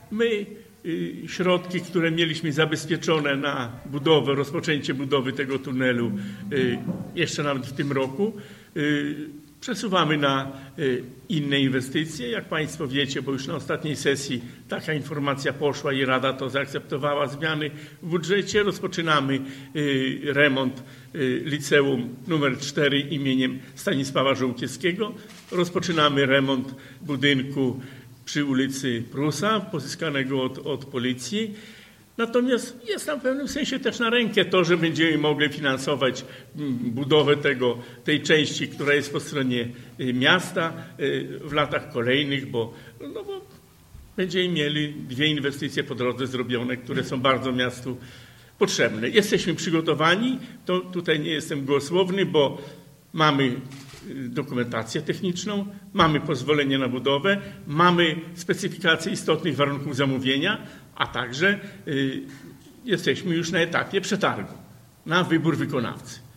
My środki, które mieliśmy zabezpieczone na budowę, rozpoczęcie budowy tego tunelu jeszcze nawet w tym roku, przesuwamy na inne inwestycje. Jak Państwo wiecie, bo już na ostatniej sesji taka informacja poszła i Rada to zaakceptowała, zmiany w budżecie. Rozpoczynamy remont liceum nr 4 imieniem Stanisława Żółkiewskiego. Rozpoczynamy remont budynku przy ulicy Prusa, pozyskanego od policji. Natomiast jest nam w pewnym sensie też na rękę to, że będziemy mogli finansować budowę tej części, która jest po stronie miasta w latach kolejnych, bo będziemy mieli 2 inwestycje po drodze zrobione, które są bardzo miastu potrzebne. Jesteśmy przygotowani, to tutaj nie jestem gołosłowny, bo mamy dokumentację techniczną, mamy pozwolenie na budowę, mamy specyfikację istotnych warunków zamówienia, a także jesteśmy już na etapie przetargu na wybór wykonawcy.